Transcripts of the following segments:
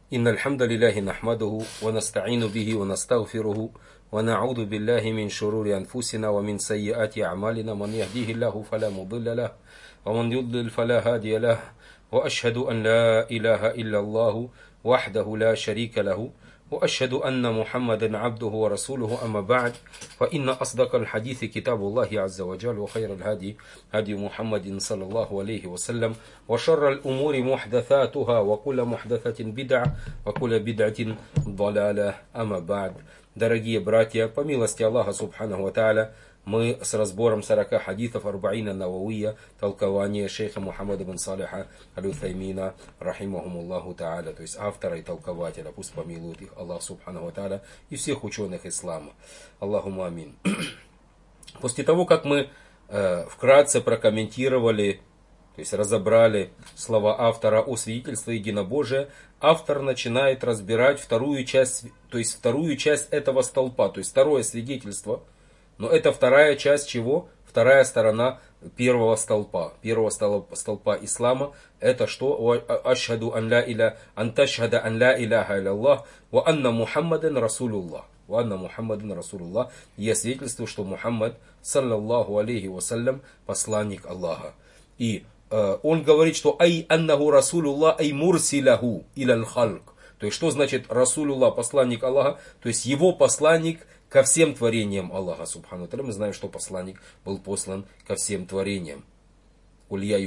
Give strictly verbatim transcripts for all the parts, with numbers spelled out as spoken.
إن الحمد لله نحمده ونستعين به ونستغفره ونعوذ بالله من شرور أنفسنا ومن سيئات أعمالنا. من يهديه الله فلا مضل له ومن يضلل فلا هادي له، وأشهد أن لا إله إلا الله وحده لا شريك له، وأشهد أن محمدا عبده ورسوله. أما بعد، فإن أصدق الحديث كتاب الله عز وجل، وخير الهدي هدي محمد صلى الله عليه وسلم، وشر الأمور محدثاتها، وكل محدثة بدعة، وكل بدعة ضلالة. أما بعد, дорогие братья, по милости Аллаха Субханаху ва Тааля, мы с разбором сорока хадисов Арбаина Нававия, толкование шейха Мухаммада бин Салиха аль-Уthаймина, рахимахумуллаху Тааля, то есть автора и толкователя, пусть помилует их Аллах Субханаху ва Тааля, и всех ученых ислама. Аллахумма амин. После того, как мы э, вкратце прокомментировали, то есть разобрали слова автора о свидетельстве единобожия, автор начинает разбирать вторую часть, то есть вторую часть этого столпа, то есть второе свидетельство. Но это вторая часть чего? Вторая сторона первого столпа. Первого столпа, столпа ислама. Это что? Ашхаду ан ла иля, анташхада ан ла иляха илlallah, ва анна Мухаммадан Расулуллах. Ва анна Мухаммадан Расулуллах. Я свидетельствую, что Мухаммад, саллаллаху алейхи вассалям, посланник Аллаха. И э, он говорит, что ай аннаху Расулуллах, ай мурсиляху илял халк. То есть, что значит Расулуллах, посланник Аллаха? То есть, его посланник ко всем творениям Аллаха Субхану Тааля. Мы знаем, что посланник был послан ко всем творениям. Куль я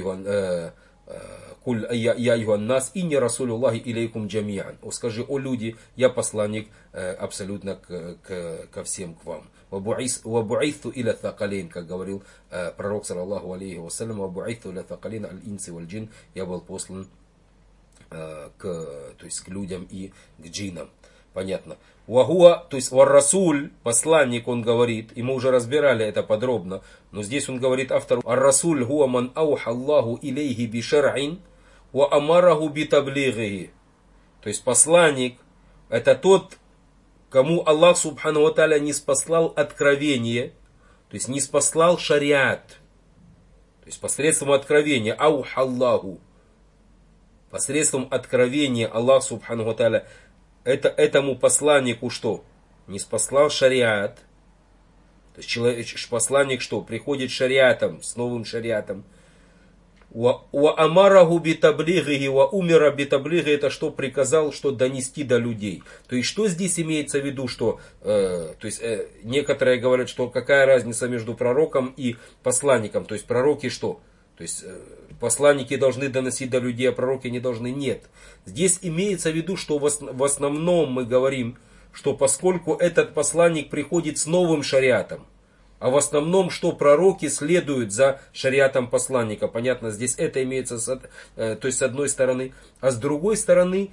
юхан нас и не Расулуллахи илейкум джамиан. Скажи, о люди, я посланник абсолютно к, к, ко всем к вам. Вабу'ithу иля thaqalain, как говорил пророк саллаллаху алейхи вассалям, вабу'ithу иля thaqalain аль-инси валь-джин. Я был послан к, то есть, к людям и к джинам. Понятно. Вахуа, то есть вар-расуль, посланник, он говорит, и мы уже разбирали это подробно, но здесь он говорит автору: ар-расуль хуа ман ауха Аллаху илейхи би шар'ин ва амараху би таблигихи. То есть посланник это тот, кому Аллах Субхану ва Тааля ниспослал откровение, то есть ниспослал шариат, то есть посредством откровения, ауха Аллаху, посредством откровения Аллах Субхану ва Тааля Это, этому посланнику что? Не спаслал шариат. То есть человек, посланник что? Приходит с шариатом, с новым шариатом. Ва амараху битаблигихи, ва умира битаблигихи, это что? Приказал, что донести до людей. То есть что здесь имеется в виду, что э, то есть, э, некоторые говорят, что какая разница между пророком и посланником. То есть пророки что? То есть э, посланники должны доносить до людей, а пророки не должны. Нет. Здесь имеется в виду, что в основном мы говорим, что поскольку этот посланник приходит с новым шариатом, а в основном, что пророки следуют за шариатом посланника. Понятно, здесь это имеется, то есть с одной стороны. А с другой стороны,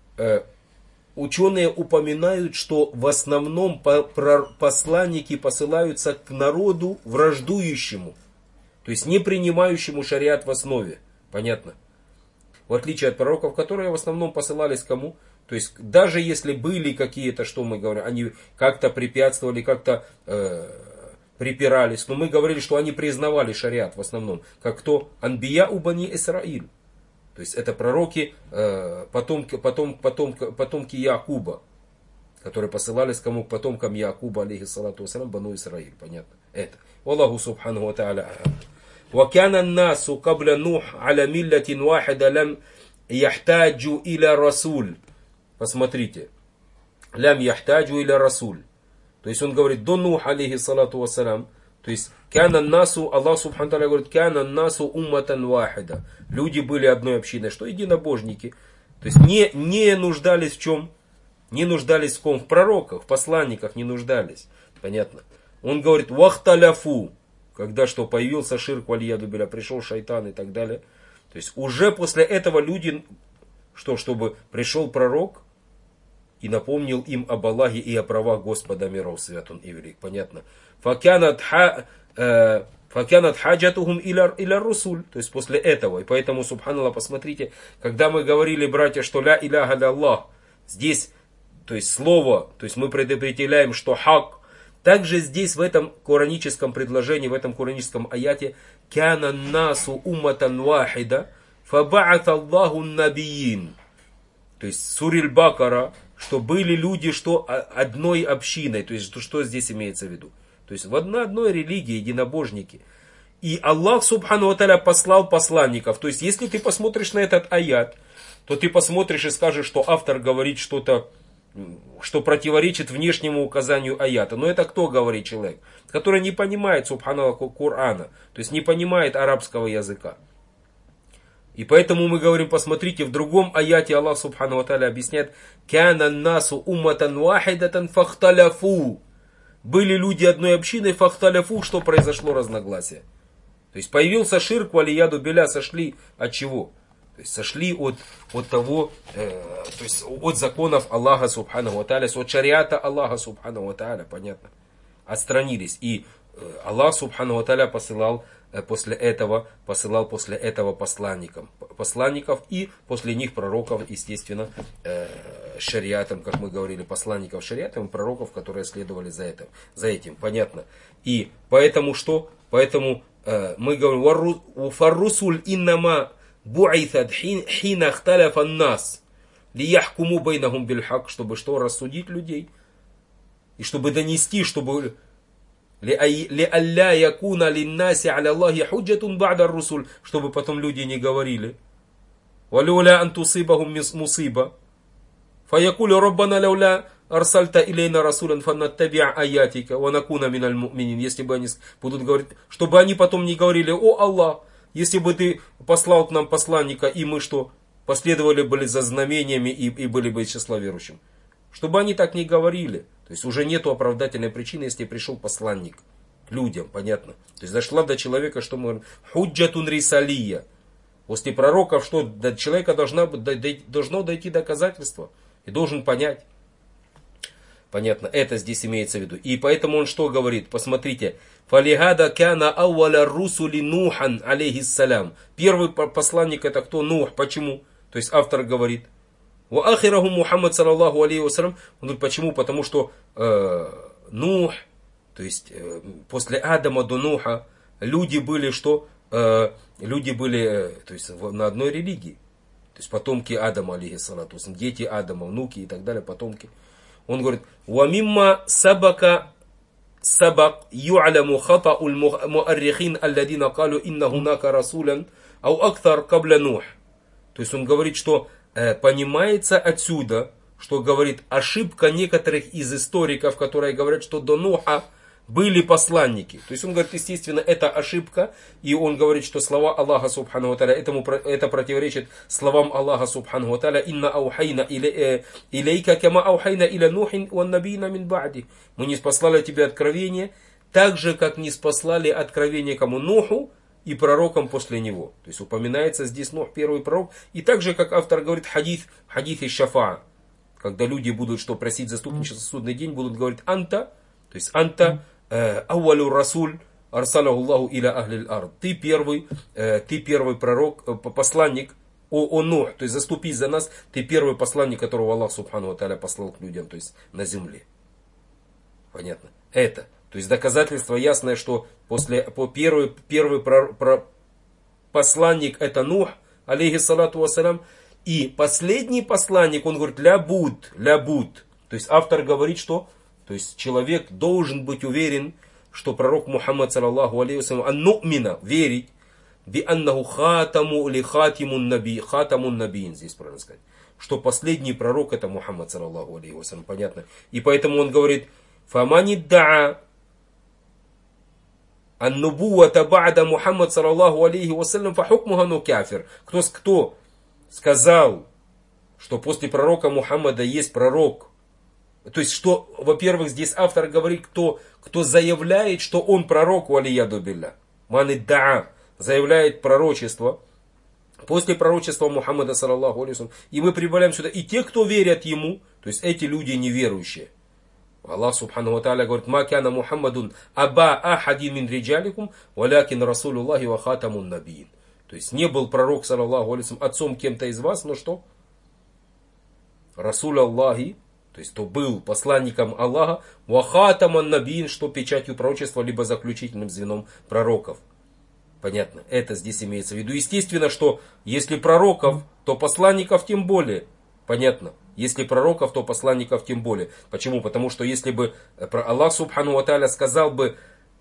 ученые упоминают, что в основном посланники посылаются к народу враждующему. То есть не принимающему шариат в основе. Понятно? В отличие от пророков, которые в основном посылались кому? То есть даже если были какие-то, что мы говорим, они как-то препятствовали, как-то э, припирались. Но мы говорили, что они признавали шариат в основном. Как кто? Анбия у Бани Исраиль. То есть это пророки, э, потомки, потом, потом, потомки Якуба. Которые посылались кому? К потомкам Якуба, алейхиссалату вассалям, Бану Исраиль. Понятно? Это. Аллаху субхану ва тааля. وكان الناس قبل نوح على ملة واحدة لم يحتاجوا إلى رسول. Посмотрите. لم يحتاجوا إلى رسول. То есть он говорит, до Нух, алейхиссалату вассалям, то есть كان الناس, Аллах субхану тааля говорит, كان الناس أمة واحدة. Люди были одной общиной, что единобожники. То есть не, не нуждались в чем? Не нуждались в ком? В пророках, в посланниках не нуждались. Понятно? Он говорит, вахталяфу. Когда что появился ширк вальяду биля, пришел шайтан и так далее. То есть уже после этого люди, что, чтобы пришел пророк и напомнил им об Аллахе и о правах Господа миров, свят он и велик. Понятно? Факянат хаджатухум иля русуль. То есть после этого. И поэтому, субханаллах, посмотрите, когда мы говорили, братья, что ля иляха Аллах, здесь, то есть слово, то есть мы предопределяем, что хак. Также здесь, в этом кораническом предложении, в этом кораническом аяте, «Кяна насу умматан вахида, фаба'ат Аллаху набиин». то есть Суриль Бакара, что были люди, что одной общиной, то есть что, что здесь имеется в виду? То есть в одной, одной религии, единобожники. И Аллах Субхану ва Тааля послал посланников. То есть если ты посмотришь на этот аят, то ты посмотришь и скажешь, что автор говорит что-то, что противоречит внешнему указанию аята. Но это кто говорит? Человек, который не понимает Субхану Корана, то есть не понимает арабского языка. И поэтому мы говорим, посмотрите, в другом аяте Аллах Субхану ва Тааля объясняет: «Кяна насу умматан вахидатан фахталяфу». Были люди одной общиной, фахталяфу, что произошло разногласие. То есть появился ширк, валияду биля, сошли от чего? То есть сошли от, от того, э, то есть от законов Аллаха Субхану ва Тааля, от шариата Аллаха Субхану ва Тааля, понятно? Отстранились. И э, Аллах Субхану ва Тааля посылал э, после этого, посылал после этого посланникам, посланников и после них пророков, естественно, э, шариатом, как мы говорили, посланников шариатом и пророков, которые следовали за этим, за этим, понятно? И поэтому что? Поэтому э, мы говорим, «Фаррусуль иннама бу'итат хина хталяфа нас лияхкуму байнахум бильхак», чтобы что? Рассудить людей. И чтобы донести, чтобы «Ли'алля якуна линнаси аля Аллахи худжатун ба'да русуль», чтобы потом люди не говорили «Валюля антусибахум мусиба фаякулю роббана лауля арсальта илейна расулян фанаттаби'а аятика ванакуна миналь му'минин». Если бы они будут говорить, чтобы они потом не говорили: «О Аллах, если бы ты послал к нам посланника, и мы что, последовали были за знамениями и, и были бы из числа верующим». Чтобы они так не говорили. То есть уже нету оправдательной причины, если пришел посланник к людям, понятно. То есть дошла до человека, что мы говорим, худжатун рисалия. После пророков, что до человека должна, должно дойти доказательство. И должен понять. Понятно, это здесь имеется в виду. И поэтому он что говорит? Посмотрите. Фалихада кяна ауаля русули нухан алейхиссалям. Первый посланник это кто? Нух. Почему? То есть автор говорит. Ва ахираху Мухаммад саллаллаху алейхи вассалям. Он говорит, почему? Потому что э, Нух, то есть э, после Адама до Нуха, люди были что? Э, люди были э, то есть, на одной религии. То есть потомки Адама, алейхиссалату, дети Адама, внуки и так далее, потомки. Он говорит, ва мимма сабака сабак ю'аляму хата'уль муаррихин алладина калю инна хунака расулян ау актар кабля Нух. То есть он говорит, что э, понимается отсюда, что говорит ошибка некоторых из историков, которые говорят, что до Нуха были посланники. То есть он говорит, естественно, это ошибка. И он говорит, что слова Аллаха Субхану ва Тааля, этому, это противоречит словам Аллаха Субхану ва Тааля. Инна аухайна илейка кама аухайна иля нухин ван набийна мин ба'ди. Мы не спаслали тебе откровение, так же, как не спаслали откровение кому? Нуху и пророкам после него. То есть упоминается здесь Нух, первый пророк. И так же, как автор говорит, хадис, хадис из Шафаа. Когда люди будут что просить заступничество в судный день, будут говорить анта, то есть анта ауалю расуль арсалаху Аллаху иля ахлил ард. Ты первый, ты первый пророк, посланник, о, о Нух, то есть заступись за нас, ты первый посланник, которого Аллах Субхану ва Тааля послал к людям, то есть на земле. Понятно? Это. То есть доказательство ясное, что после, по первый, первый про, про, посланник это Нух, алейхиссалату вассалям, и последний посланник, он говорит, лябуд, лябуд. То есть автор говорит, что то есть человек должен быть уверен, что пророк Мухаммад, саллаллаху алейхи вассалям, анну'мина, верить, би аннаху хатаму ли хатимун наби, хатамун набиин, здесь правильно сказать, что последний пророк это Мухаммад, саллаллаху алейхи вассалям, понятно. И поэтому он говорит, фамани да'а аннубуата ба'да Мухаммад, саллаллаху алейхи вассалям, фахукмуха ну кафир. Кто, кто сказал, что после пророка Мухаммада есть пророк, то есть, что, во-первых, здесь автор говорит, кто, кто заявляет, что он пророк, валияду билля. Ман идда'а, заявляет пророчество. После пророчества Мухаммада, саллаллаху алейхи вассалям. И мы прибавляем сюда. И те, кто верят ему, то есть эти люди неверующие. Аллах Субхану ва Тааля говорит, ма кяна Мухаммадун аба ахади мин риджаликум, валякин расулуллахи ва хатамун набиин. То есть не был пророк, саллаллаху алейхи вассалям, отцом кем-то из вас, но что? Расуль Аллахи. То есть, то был посланником Аллаха, вахатаман набиин, что печатью пророчества, либо заключительным звеном пророков. Понятно, это здесь имеется в виду. Естественно, что если пророков, то посланников тем более. Понятно. Если пророков, то посланников тем более. Почему? Потому что если бы Аллах Субхану ва Тааля сказал бы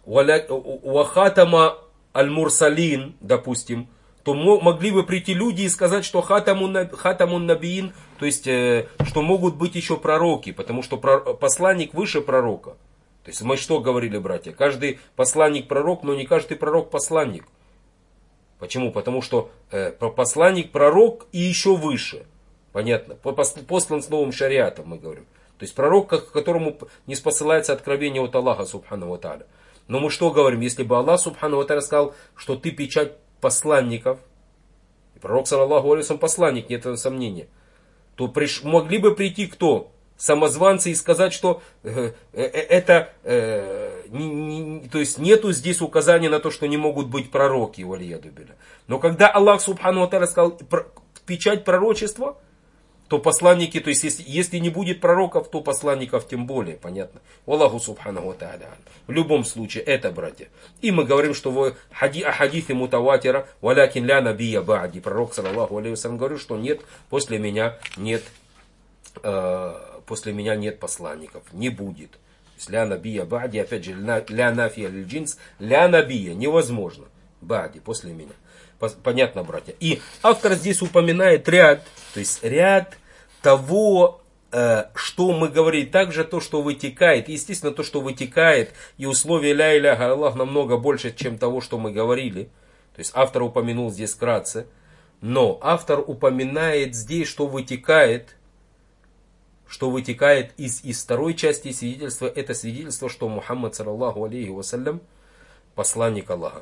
«Вахатама аль-Мурсалин», допустим, то могли бы прийти люди и сказать, что хатамун, хатамун набиин, то есть, что могут быть еще пророки, потому что посланник выше пророка. То есть мы что говорили, братья? Каждый посланник пророк, но не каждый пророк посланник. Почему? Потому что посланник пророк и еще выше. Понятно? Послан с новым шариатом, мы говорим. То есть пророк, к которому не спосылается откровение от Аллаха Субхану ва Тааля. Но мы что говорим? Если бы Аллах Субхану ва Тааля сказал, что ты печать посланников, и пророк, саллаллаху алейхи ва саллям, посланник, нет сомнения, то приш, могли бы прийти кто? Самозванцы и сказать, что э, э, это, э, не, не, то есть нету здесь указания на то, что не могут быть пророки, валияду билля. Но когда Аллах Субхану ва Тааля сказал про, печать пророчества, то посланники, то есть если, если не будет пророков, то посланников тем более, понятно. Аллаху Субхану ва Тааля. В любом случае, это, братья. И мы говорим, что в хади, хадифе мутаватира, валякин ля набия баади, пророк, саллаллаху алейхи ва саллям, говорит, что нет, после меня нет, э, после меня нет посланников, не будет. То есть ля набия баади, опять же, ля нафия лиль джинс, ля набия, невозможно, баади, после меня. Понятно, братья. И автор здесь упоминает ряд, то есть ряд того, что мы говорили, также то, что вытекает. Естественно, то, что вытекает, и условия ля иляха Аллах намного больше, чем того, что мы говорили. То есть автор упомянул здесь вкратце. Но автор упоминает здесь, что вытекает, что вытекает из, из второй части свидетельства. Это свидетельство, что Мухаммад, саллаллаху алейхи вассалям, посланник Аллаха.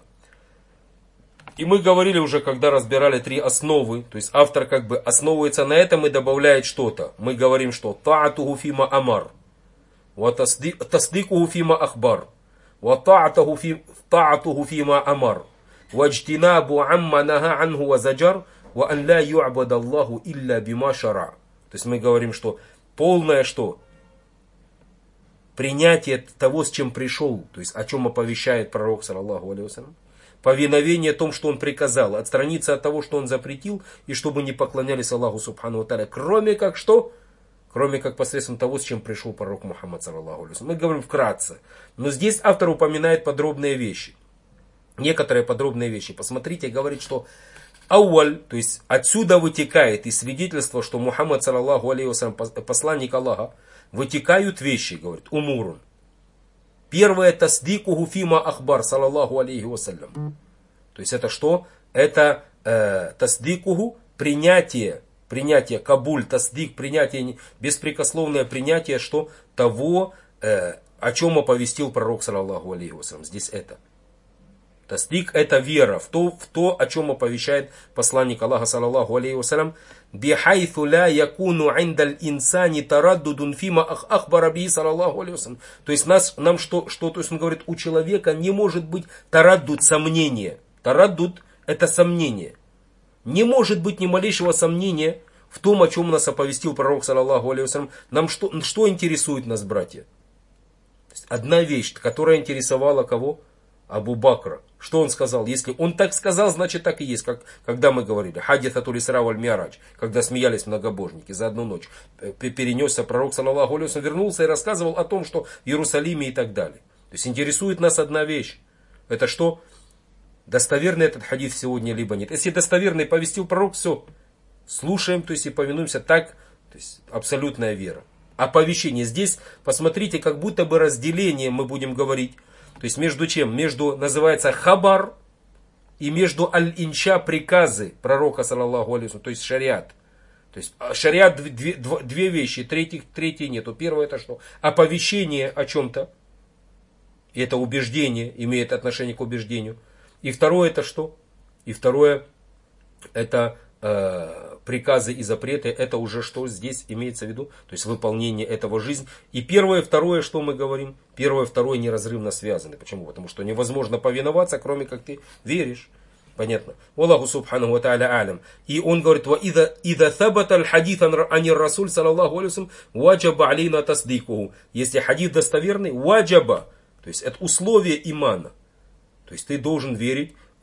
И мы говорили уже, когда разбирали три основы, то есть автор как бы основывается на этом и добавляет что-то. Мы говорим, что та'атуху фима амар, ва тасликуху фима ахбар, ва та'атуху фима амар, ва джтинабу амма наха анху ва заджар, ва ан ла ю'бад Аллаху илля бима шара. То есть мы говорим, что полное что? Принятие того, с чем пришел, то есть о чем оповещает пророк, саллаллаху алейхи ва саллям. Повиновение том, что он приказал, отстраниться от того, что он запретил, и чтобы не поклонялись Аллаху Субхану ва Тааля, кроме как что? Кроме как посредством того, с чем пришел пророк Мухаммад, саллаллаху алейхи ва саллям. Мы говорим вкратце. Но здесь автор упоминает подробные вещи. Некоторые подробные вещи. Посмотрите, говорит, что ауаль, то есть отсюда вытекает из свидетельства, что Мухаммад, саллаллаху алейхи ва саллям, посланник Аллаха, вытекают вещи, говорит, умурун. Первое, тасликуху фима ахбар, саллаллаху алейхи вассалям. То есть это что? Это э, тасликуху, принятие, принятие, кабуль, таслик, принятие, беспрекословное принятие, что того, э, о чем оповестил пророк, саллаллаху алейхи вассалям. Здесь это. Таслик это вера в то, в то, о чем оповещает посланник Аллаха, саллаллаху алейхи вассалям. Бихайфу ля якуну индаль инсани тараддудун фима ахбара би, саллаллаху алейхи вассалям. То есть нас, нам что, что, то есть он говорит, у человека не может быть тараддуд, сомнение. Тараддуд это сомнение. Не может быть ни малейшего сомнения в том, о чем нас оповестил пророк, саллаллаху алейхи вассалям. Нам что, что интересует нас, братья? Одна вещь, которая интересовала кого? Абу Бакра. Что он сказал? Если он так сказал, значит так и есть. Как, когда мы говорили, хадисатуль исра валь ми'радж, когда смеялись многобожники за одну ночь. Перенесся пророк, саллаллаху алейхи ва саллям, вернулся и рассказывал о том, что в Иерусалиме и так далее. То есть интересует нас одна вещь. Это что? Достоверный этот хадис сегодня, либо нет. Если достоверный повестил пророк, все. Слушаем, то есть и повинуемся так. То есть абсолютная вера. Оповещение. Здесь, посмотрите, как будто бы разделение мы будем говорить. То есть между чем? Между, называется, хабар и между аль-инча, приказы пророка, саллаллаху алейхи ва саллям, то есть шариат. То есть шариат две, две вещи, третьих, третьей нету. Первое это что? Оповещение о чем-то. И это убеждение, имеет отношение к убеждению. И второе это что? И второе это э, приказы и запреты. Это уже что здесь имеется в виду? То есть выполнение этого жизни. И первое, второе, что мы говорим? Первое, второе неразрывно связаны. Почему? Потому что невозможно повиноваться, кроме как ты веришь. Понятно? Аллаху субхану ва тааля алям. И он говорит, ва ида ида табата аль-хадит ани расуль саллаллаху алейхи ва саллям ваджаба алейна тасликуху. Если хадис достоверный, ваджаба, то есть это условие имана. То есть ты должен верить,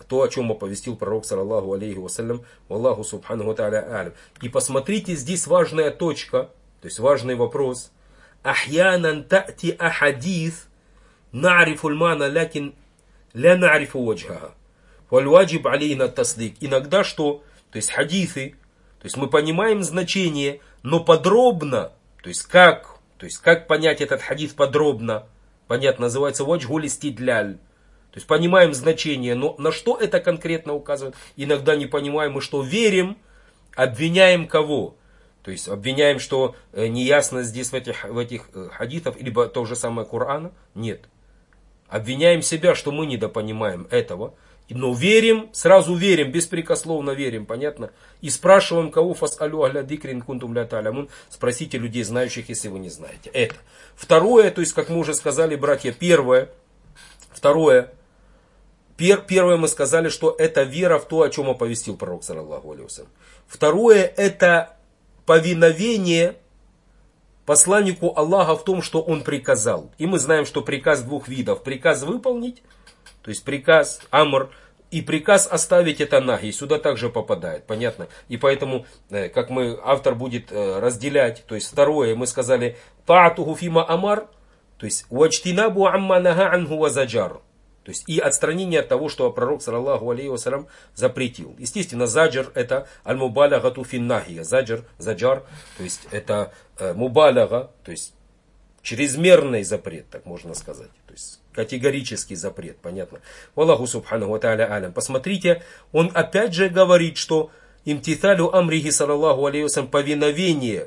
то, о чем оповестил пророк, саллаллаху алейхи вассалям, Аллаху субхану ва тааля алям. И посмотрите, здесь важная точка, то есть важный вопрос. Ахьянан та'ти ахадис на'рифу л-мана, лякин ля на'рифу ваджхаха. Валь-ваджиб алейна таслик. Иногда что? То есть хадисы, то есть мы понимаем значение, но подробно, то есть как, то есть как понять этот хадис подробно, понятно, называется ваджгуль истидляль. То есть понимаем значение, но на что это конкретно указывает, иногда не понимаем, и что верим, обвиняем кого? То есть обвиняем, что неясно здесь в этих, в этих хадисах, либо то же самое Корана? Нет. Обвиняем себя, что мы недопонимаем этого. Но верим, сразу верим, беспрекословно верим, понятно? И спрашиваем кого? Фас'алю ахля дикрин кунтум ля та'лямун. Спросите людей, знающих, если вы не знаете. Это. Второе, то есть, как мы уже сказали, братья, первое. Второе. Пер, первое мы сказали, что это вера в то, о чем оповестил пророк, саллаллаху алейхи вассалям. Второе, это повиновение посланнику Аллаха в том, что он приказал. И мы знаем, что приказ двух видов. Приказ выполнить, то есть приказ амр, и приказ оставить это нахи. Сюда также попадает, понятно? И поэтому, как мы, автор будет разделять, то есть второе, мы сказали, та'атуху фима амар, то есть уачтинабу амма нага анху ва заджар. То есть и отстранение от того, что пророк, саллаллаху алейхи вассалям, запретил. Естественно, заджар это аль-мубалягату финнахия. Заджар, заджар, то есть это э, мубаляга, то есть чрезмерный запрет, так можно сказать. То есть категорический запрет, понятно. Аллаху субхану ва тааля алям. Посмотрите, он опять же говорит, что имтиталю амрихи, саллаллаху алейхи вассалям, повиновение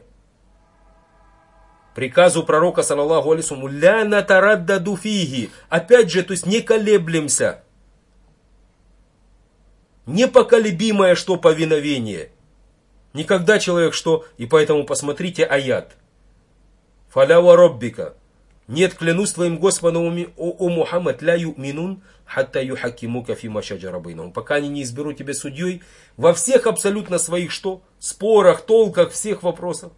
приказу пророка, саллаллаху алейхи вассалям, ля натараддаду фиги. Опять же, то есть не колеблемся. Непоколебимое что повиновение. Никогда человек что, и поэтому посмотрите аят. Фаля ва роббика. Нет, клянусь твоим Господом, о, о Мухаммад, ля ю'минун, хатта юхакимука фима шаджара байнахум. Пока они не изберут тебя судьей во всех абсолютно своих что? Спорах, толках, всех вопросах.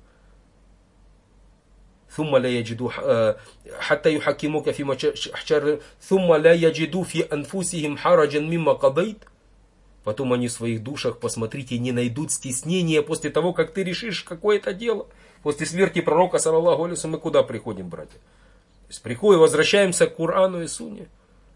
ثم لا يجدوا حتى يحكموك فيما شجر ثم لا يجدوا في أنفسهم حرجا مما قضيت. Потом они в своих душах, посмотрите, не найдут стеснения после того, как ты решишь какое-то дело. После смерти пророка, саллаллаху алейхи вассалям, мы куда приходим, братья? То есть приходим, возвращаемся к Корану и Сунне.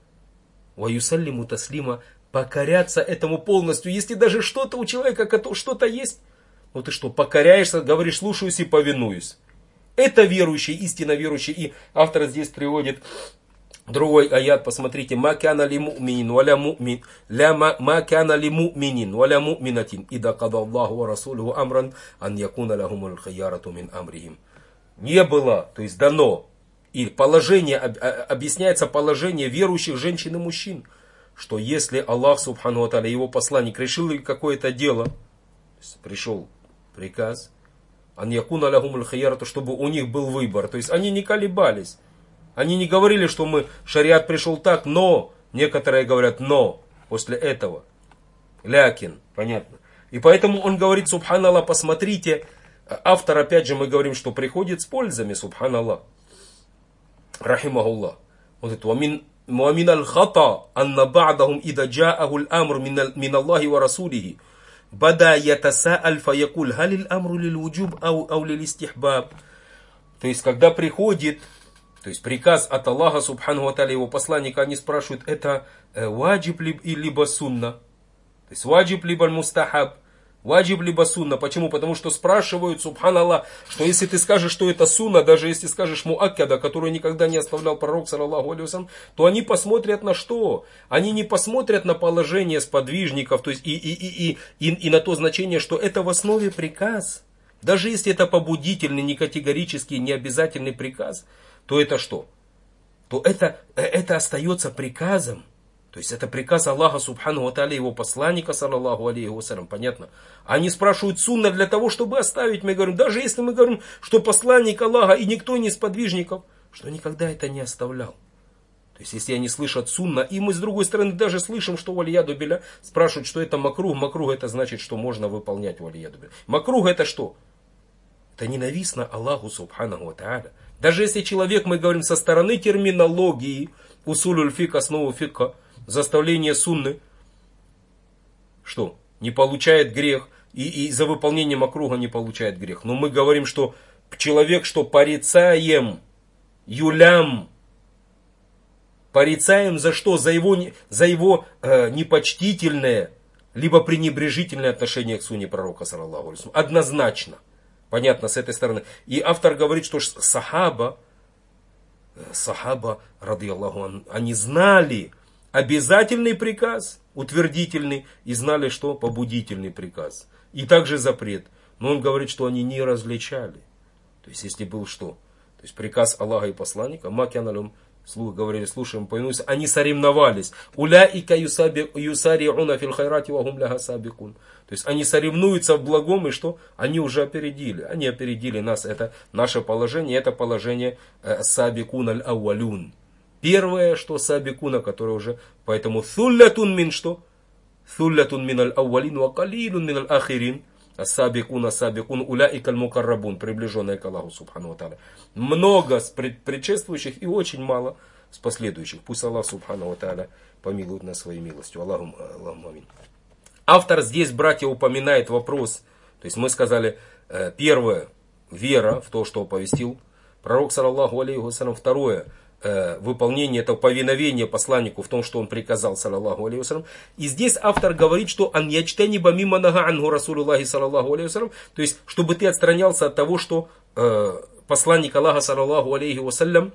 Ва юсаллиму таслима, покоряться этому полностью. Если даже что-то у человека, что-то есть, ну ты что, покоряешься, говоришь, слушаюсь и повинуюсь. Это верующий, истинно верующий. И автор здесь приводит другой аят. Посмотрите. Ма кана ли му'минин, валя му'мин. Ля ма кана ли му'минин, валя му'минатин. Ида када Аллаху ва расулуху амран, ан якуна лахумул хаярату мин амрихим. Не было, то есть дано. И положение, объясняется положение верующих женщин и мужчин. Что если Аллах, субхану ва тааля, его посланник решил какое-то дело, пришел приказ, ан якуна лахумул хаярату, чтобы у них был выбор. То есть они не колебались. Они не говорили, что мы, шариат пришел так, но, некоторые говорят, но, после этого. Лякин, понятно. И поэтому он говорит, субханаллах, посмотрите, автор, опять же, мы говорим, что приходит с пользами, субханаллах. Рахимахуллах. Он говорит, وَمِنَ الْخَطَى أَنَّ بَعْدَهُمْ إِذَا جَاءَهُ الْأَمْرُ مِنَ اللَّهِ وَرَسُولِهِ бада ятасааль фаякуль галиль амру лиль вуджуб ау ау лиль истихбаб. То есть, когда приходит, то есть приказ от Аллаха, субхану ва тааля, его посланника, они спрашивают, это ваджиб либо сунна. То есть, ваджиб либо мустахаб. Ваджиб либо сунна. Почему? Потому что спрашивают, субханаллах, что если ты скажешь, что это сунна, даже если скажешь муаккада, которую никогда не оставлял пророк, саллаллаху алейхи вассалям, то они посмотрят на что? Они не посмотрят на положение сподвижников, то есть и, и, и, и, и, и на то значение, что это в основе приказ. Даже если это побудительный, не категорический, не обязательный приказ, то это что? То это, это остается приказом. То есть это приказ Аллаха, субхану ва тааля, его посланника, саллаллаху алейхи вассалям, понятно? Они спрашивают сунна для того, чтобы оставить. Мы говорим, даже если мы говорим, что посланник Аллаха и никто не из подвижников, что никогда это не оставлял. То есть если они слышат сунна, и мы с другой стороны даже слышим, что валияду биля, спрашивают, что это макрух. Макрух это значит, что можно выполнять валияду биля. Макрух это что? Это ненавистно Аллаху, субхану ва тааля. Даже если человек, мы говорим, со стороны терминологии, усулюль фик, основу фика, заставление сунны, что? Не получает грех. И, и за выполнение макруха не получает грех. Но мы говорим, что человек, что порицаем, юлям, порицаем за что? За его, за его э, непочтительное, либо пренебрежительное отношение к сунне пророка, саллаллаху алейхи ва саллям. Однозначно. Понятно, с этой стороны. И автор говорит, что сахаба, сахаба, ради Аллаху, они знали обязательный приказ, утвердительный, и знали, что побудительный приказ. И также запрет. Но он говорит, что они не различали. То есть, если был что? То есть, приказ Аллаха и посланника, макяналюм, говорили, слушаем, повинуемся, они соревновались. Уляика юсариуна фил хайрати ва хум ляха сабикун. То есть, они соревнуются в благом, и что? Они уже опередили. Они опередили нас. Это наше положение, это положение э, сабикун аль-ауалюн. Первое, что сабикуна, которое уже, поэтому суллятун мин что? Суллятун мин аль-ауалин ва калилун мин аль-ахирин. Сабикуна, сабикун, уляика аль-мукаррабун, приближенные к Аллаху субхану ва тааля. Много с предшествующих и очень мало с последующих. Пусть Аллах субхану ва тааля помилует нас своей милостью. Аллахум, Аллахум амин. Автор здесь, братья, упоминает вопрос. То есть мы сказали, первое, вера в то, что оповестил пророк, саллаллаху алейхи ва саллям. Второе, выполнение этого повиновения посланнику в том, что он приказал, саллаллаху алейхи ва саллям. И здесь автор говорит, что ан ячтаниба мимма нага анху расулуллахи, саллаллаху алейхи ва саллям. То есть, чтобы ты отстранялся от того, что э, посланник Аллаха, саллаллаху алейхи ва саллям,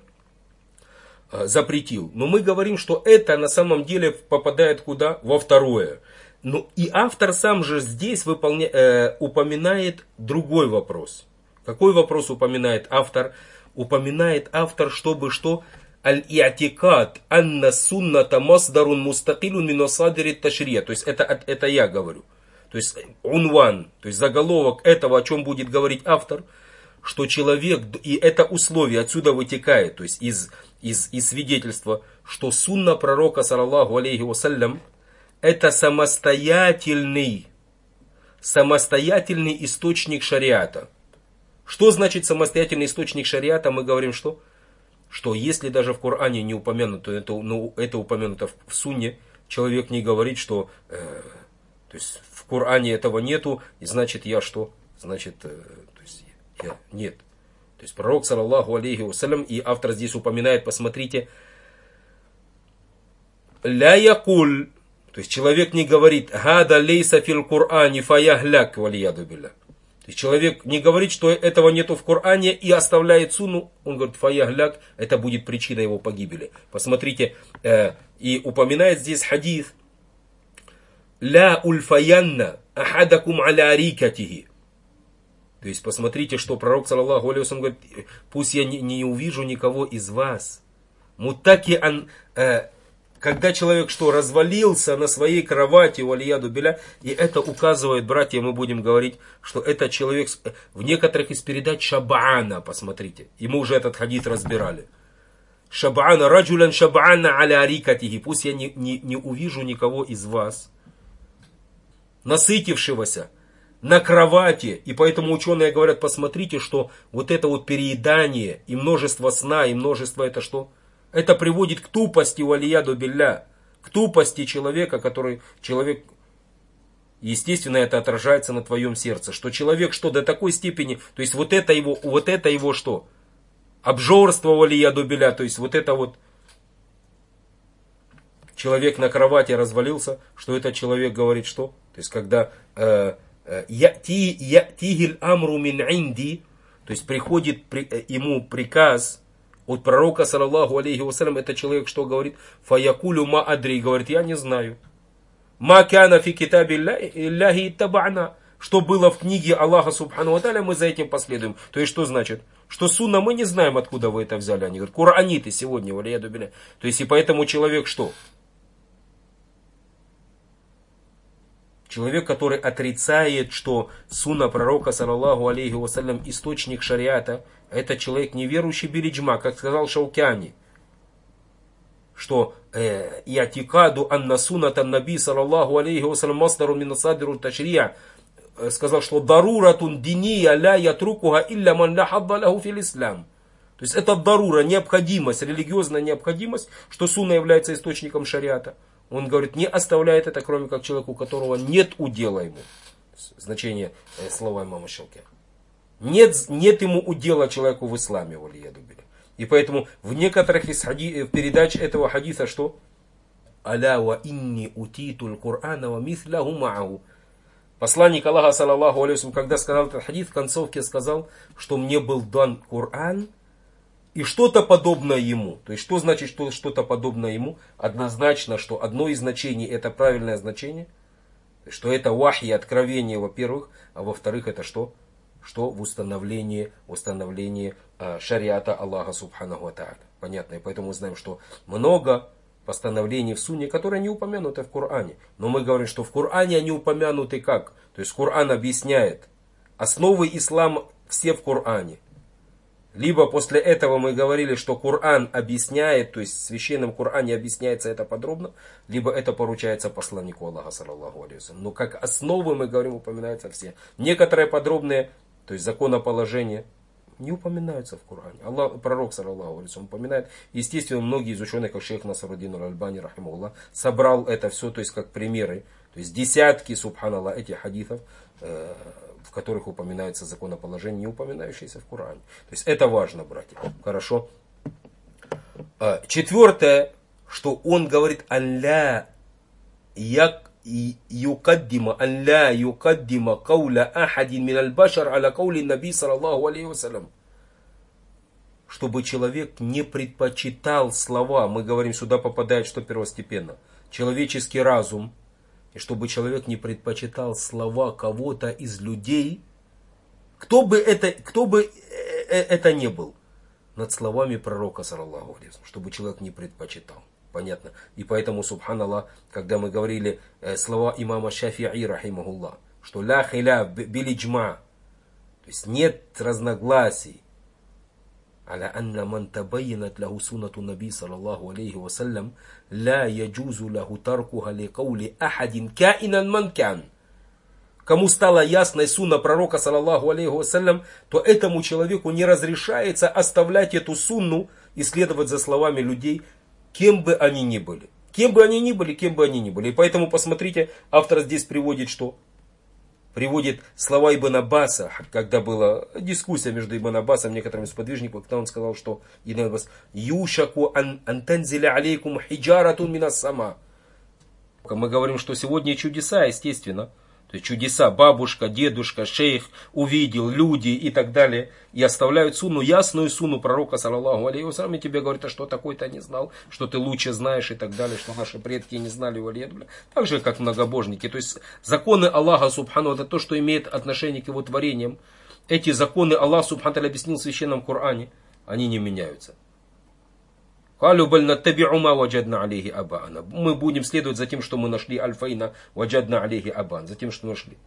э, запретил. Но мы говорим, что это на самом деле попадает куда? Во второе. Ну и автор сам же здесь выполня, э, упоминает другой вопрос. Какой вопрос упоминает автор? Упоминает автор, чтобы что? Аль-иатикад анна сунната масдарун мустакилун мин масадири ташрия. То есть это, это я говорю. То есть унван, то есть заголовок этого, о чем будет говорить автор, что человек, и это условие отсюда вытекает, то есть из, из, из свидетельства, что сунна пророка, саллаллаху алейхи ва саллям, это самостоятельный, самостоятельный источник шариата. Что значит самостоятельный источник шариата? Мы говорим, что? Что если даже в Коране не упомянуто, это, ну, это упомянуто в сунне, человек не говорит, что э, то есть в Коране этого нету, и значит я что? Значит, э, то есть я нет. То есть пророк, саллаллаху алейхи ва саллям, и автор здесь упоминает, посмотрите, ля якуль. То есть человек не говорит «Гада лейса фил Кур'ани фаяхляк валияду билля». То есть человек не говорит, что этого нету в Коране и оставляет сунну. Он говорит «фаяхляк», это будет причина его погибели. Посмотрите, э, и упоминает здесь хадис «Ля ульфаянна ахадакум аля арикатихи». То есть посмотрите, что пророк, саллаллаху алейхи ва саллям, говорит, пусть я не, не увижу никого из вас. Мутаки ан... Э, Когда человек что, развалился на своей кровати, валияду биля, и это указывает, братья, мы будем говорить, что это человек, в некоторых из передач Шабаана, посмотрите, и мы уже этот хадис разбирали. Шабаана, раджулян шабаана аля арикатихи, пусть я не, не, не увижу никого из вас, насытившегося на кровати, и поэтому ученые говорят, посмотрите, что вот это вот переедание, и множество сна, и множество это что? Это приводит к тупости, валияду билля, к тупости человека, который, человек, естественно, это отражается на твоем сердце, что человек, что до такой степени, то есть вот это его, вот это его что? Обжорство, валияду билля, то есть вот это вот, человек на кровати развалился, что этот человек говорит что? То есть когда «Ятигиль амру мин инди», то есть приходит ему приказ от пророка, саллаллаху алейхи ва саллям, это человек что говорит? Фаякулю ма адри, говорит, я не знаю. Ма кяна фи китаби илляхи табана. Что было в книге Аллаха субхану ва тааля, мы за этим последуем. То есть что значит? Что сунна, мы не знаем, откуда вы это взяли. Они говорят, кураниты сегодня, валияду билля. То есть и поэтому человек что? Человек, который отрицает, что сунна пророка, саллаллаху алейхи ва саллям, источник шариата, это человек неверующий бириджма, как сказал Шаукяни, что «Иатикаду анна сунната наби, саллаллаху алейхи ва саллям, масдару мин насадиру ташрия», сказал, что «даруратун диния ля ятрукуха илля ман ля хадда лаху фил ислам». То есть это дарура, необходимость, религиозная необходимость, что сунна является источником шариата. Он говорит, не оставляет это, кроме как человеку, у которого нет удела ему. Значение э, слова имама Шаукяни. Нет, нет ему удела человеку в исламе, валияду билля. И поэтому в некоторых из хади, передач этого хадиса что? Аля ва инни утитуль Кур'ана ва мисляху ма'аху. Посланник Аллаха, саллаллаху алейхи ва саллям, когда сказал этот хадис, в концовке сказал, что мне был дан Коран и что-то подобное ему. То есть, что значит что, что-то подобное ему? Однозначно, что одно из значений это правильное значение, что это вахи, откровение, во-первых, а во-вторых, это что? Что в установлении, установлении э, шариата Аллаха субханаху ва тааля. Понятно, и поэтому мы знаем, что много постановлений в сунне, которые не упомянуты в Коране. Но мы говорим, что в Коране они упомянуты как? То есть Коран объясняет основы ислама все в Коране. Либо после этого мы говорили, что Коран объясняет, то есть в священном Коране объясняется это подробно, либо это поручается посланнику Аллаха, саллаллаху алейхи ва саллям. Но как основы, мы говорим, упоминаются все. Некоторые подробные, то есть законоположения, не упоминаются в Коране. Аллах, пророк, саллаллаху алейхи ва саллям, упоминает. Естественно, многие из ученых, как шейх Насруддин аль-Альбани, рахимахуллах, собрал это все, то есть как примеры. То есть десятки, субханаллах, этих хадисов, э, в которых упоминается законоположение, не упоминающееся в Коране. То есть это важно, братья. Хорошо. Четвертое, что он говорит, «Алля як юкаддима, алля юкаддима кауля ахадин мин аль-башар аля каули наби саллаллаху алейхи ва саллям». Чтобы человек не предпочитал слова, мы говорим, сюда попадает что первостепенно, человеческий разум, и чтобы человек не предпочитал слова кого-то из людей, кто бы это, кто бы это ни был, над словами пророка, саллаллаху алейхи ва саллям, чтобы человек не предпочитал. Понятно? И поэтому, субханаллах, когда мы говорили э, слова имама Шафи'и, рахимахуллах, что ля хиляф билиджма, то есть нет разногласий, аля анна ман табайянат лаху суннату наби саллаллаху алейхи ва саллям, ла яджузу лаху таркуха ли каули ахадин каинан ман кан. Кому стала ясной сунна пророка, саллаллаху алейхи ва саллям, то этому человеку не разрешается оставлять эту сунну и следовать за словами людей, кем бы они ни были. Кем бы они ни были, кем бы они ни были. И поэтому, посмотрите, автор здесь приводит что? Приводит слова Ибн Аббаса, когда была дискуссия между Ибн Аббасом и некоторыми сподвижниками, когда он сказал, что Ибн Аббас «Юшаку ан антанзиля алейкум хиджаратун минас сама». Мы говорим, что сегодня чудеса, естественно. То есть чудеса, бабушка, дедушка, шейх увидел, люди и так далее. И оставляют сунну, ясную сунну пророка, саллаллаху алейхи ва саллям, и тебе говорят, а что такой-то не знал, что ты лучше знаешь и так далее, что наши предки не знали, валиядуля. Так же, как многобожники. То есть законы Аллаха, субхану, это то, что имеет отношение к его творениям. Эти законы Аллах, субхану, объяснил в священном Коране, они не меняются. Мы будем следовать за тем, что мы нашли альфайна ваджадна алейхи абан, за тем, что нашли.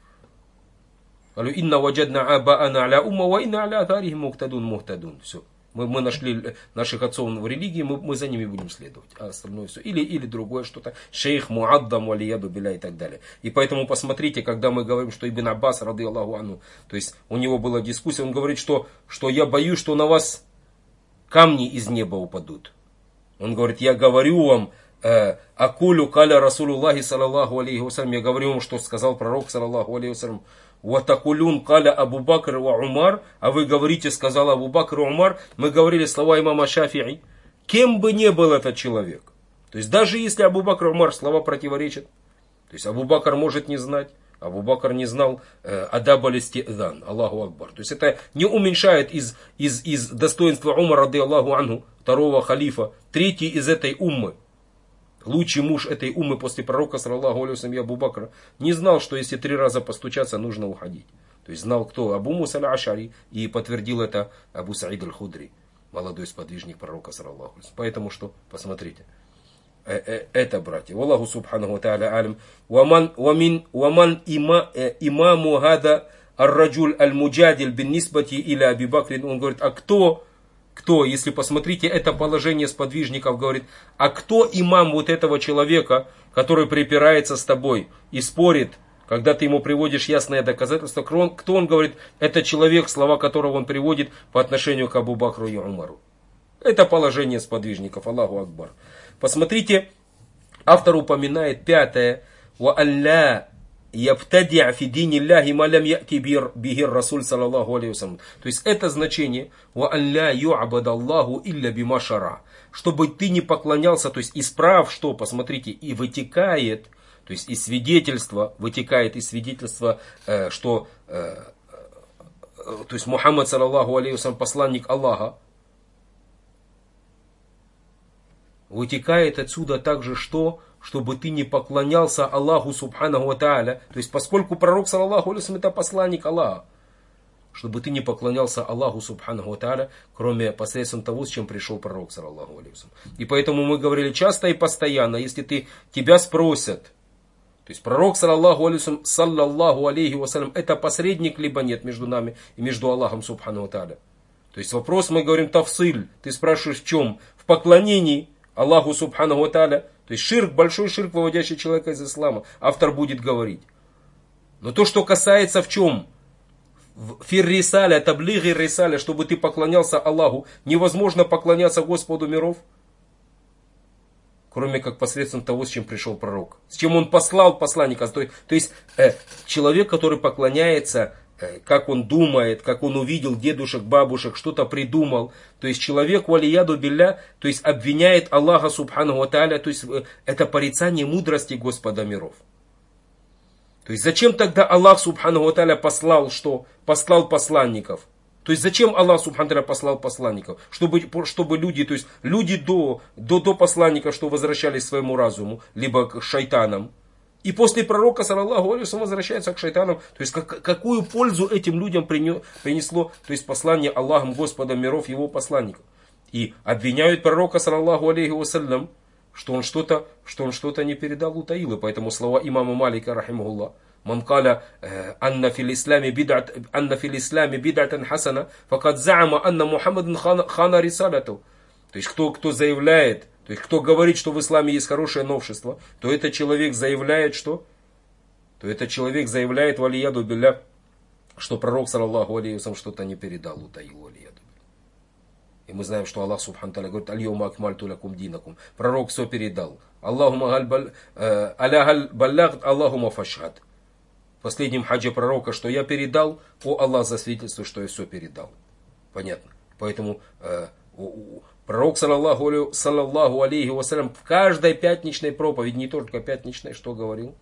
Все. Мы, мы нашли наших отцов в религии, мы, мы за ними будем следовать. А остальное все. Или, или другое что-то. Шейх, муаддам, валияду биля и так далее. И поэтому посмотрите, когда мы говорим, что Ибн Аббас, рады Аллаху анху, то есть у него была дискуссия, он говорит, что, что я боюсь, что на вас камни из неба упадут. Он говорит, я говорю вам, акулю каля Расулуллахи саллаллаху алейхи ва саллям, я говорю вам, что сказал пророк саллаллаху алейхи ва саллям, ватакулюн каля Абу Бакр ва Умар, а вы говорите, сказал Абу Бакр и Умар, мы говорили слова имама Шафи'и, кем бы ни был этот человек. То есть даже если Абу Бакр и Умар слова противоречат, то есть Абу Бакр может не знать, Абу Бакр не знал э, адаб аль-исти'зан, Аллаху Акбар. То есть это не уменьшает из, из, из достоинства Умара, рады Аллаху анху, второго халифа, третий из этой уммы, лучший муж этой уммы после пророка, саллаллаху алейхи ва саллям, Абу Бакра, не знал, что если три раза постучаться, нужно уходить. То есть знал кто? Абу Муса аль-Ашари, и подтвердил это Абу Саид аль-Худри, молодой сподвижник пророка, саллаллаху алейхи ва саллям. Поэтому что? Посмотрите. Это, братья. Аллаху субханаху ва тааля алим. Ваман ваман имаму хада ар-раджуль аль-муджадиль бин-нисбати иля Аби Бакрин. Он говорит, а кто, кто, если посмотрите это положение сподвижников, говорит, а кто имам вот этого человека, который припирается с тобой и спорит, когда ты ему приводишь ясное доказательство, кто он, говорит, это человек, слова которого он приводит по отношению к Абу Бакру и Умару. Это положение сподвижников. Аллаху Акбар. Посмотрите, Автор упоминает пятое. Ва алля ябтади'а фи дини Аллахи ма лям я'ти бихи расуль саллаллаху алейхи вассалям. То есть это значение ва алля ю'абада Аллаху илля бима шара. Чтобы ты не поклонялся, то есть исправ, что, посмотрите, и вытекает, то есть из свидетельства, вытекает из свидетельства, э, что э, э, то есть Мухаммад саллаллаху алейхи вассалям посланник Аллаха. Вытекает отсюда также что? Чтобы ты не поклонялся Аллаху субханаху ва тааля. То есть поскольку пророк саллаллаху алейхи вассалям это посланник Аллаха. Чтобы ты не поклонялся Аллаху субханаху ва тааля, кроме посредством того, с чем пришел пророк саллаллаху алейхи вассалям. И поэтому мы говорили часто и постоянно, если ты, тебя спросят, то есть пророк саллаллаху алейхи вассалям это посредник либо нет между нами и между Аллахом субханаху ва тааля. То есть вопрос мы говорим тафсиль. Ты спрашиваешь в чем? В поклонении Аллаху субханаху ва тааля. То есть ширк, большой ширк, выводящий человека из ислама. Автор будет говорить. Но то, что касается в чем? Фир рисаля, таблиги рисаля, чтобы ты поклонялся Аллаху. Невозможно поклоняться Господу миров. Кроме как посредством того, с чем пришел пророк. С чем он послал посланника. То есть, то есть э, человек, который поклоняется, э, как он думает, как он увидел дедушек, бабушек, что-то придумал. То есть человек, валияду билля, то есть обвиняет Аллаха субханаху ва тааля. То есть э, это порицание мудрости Господа миров. То есть зачем тогда Аллах субханаху ва тааля послал что? Послал посланников. То есть зачем Аллах субхану ва тааля послал посланников? Чтобы, чтобы люди, то есть люди до, до, до посланников, что возвращались к своему разуму, либо к шайтанам. И после пророка, саллаллаху алейхи вассалям, возвращаются к шайтанам. То есть как, какую пользу этим людям принесло, то есть послание Аллахом Господа миров, его посланников. И обвиняют пророка, саллаллаху алейхи вассалям, что он что-то, что он что-то не передал, утаил. И поэтому слова имама Малика, рахимахуллах, من قال أن في الإسلام بدعة أن في الإسلام بدعة حسنة فقد زعم أن محمد خان رسالته. То есть кто, кто заявляет, то есть кто говорит, что в исламе есть хорошее новшество, то этот человек заявляет, что? То этот человек заявляет, валияду билля, что пророк, саллаллаху алейхи вассалям, что-то не передал, утаил, валияду. И мы знаем, что Аллах субхану тааля говорит, аль-йома акмальту лакум динакум. Пророк все передал. Аллахума аля баллагт, Аллахума фашхад. В последнем хаджи пророка, что я передал, о Аллах засвидетельствует, что я все передал. Понятно. Поэтому э, пророк, саллаллаху, саллаллаху алейхи вассалям, в каждой пятничной проповеди, не только пятничной, что говорил?